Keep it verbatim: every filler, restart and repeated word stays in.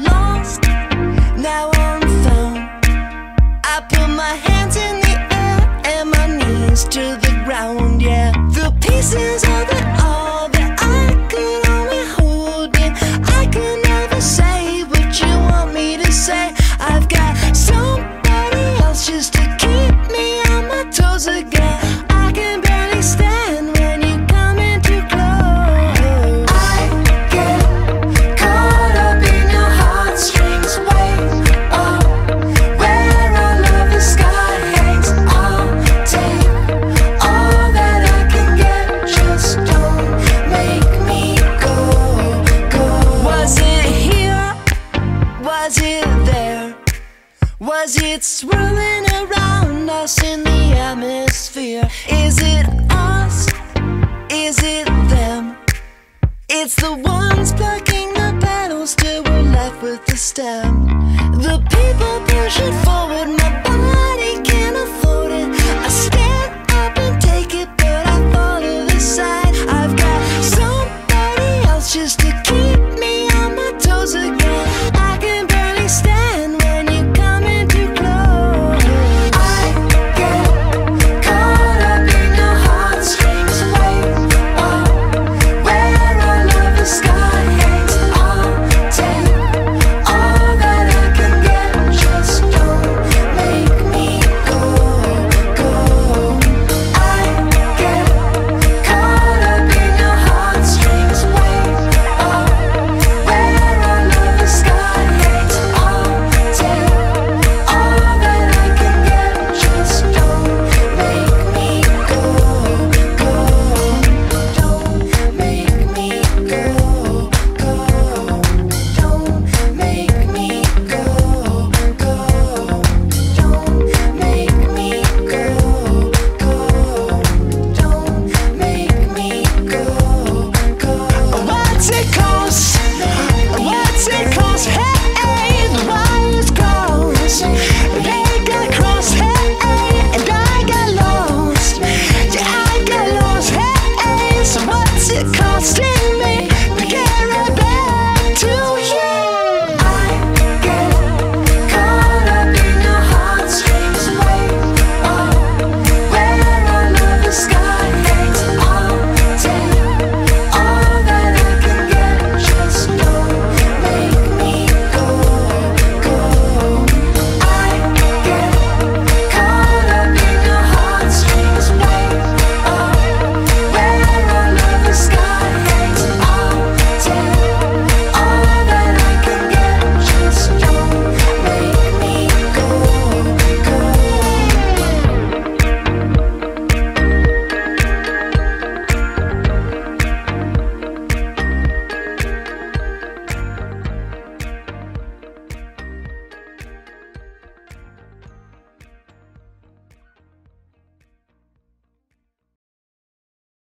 lost, now I'm found. I put my hands in the air and my knees to the ground, yeah. The pieces of it all that I could only hold in, I could never say what you want me to say. I've got somebody else just to keep me on my toes again. I can barely stand when you come in too close. I get caught up in your heartstrings, way up where our love the sky hangs. I'll take all that I can get, just don't make me go, go. Was it here? Was it there? Was it swirling around us in the atmosphere? Is it us? Is it them? It's the ones plucking the petals till we're left with the stem. The people pushing forward, my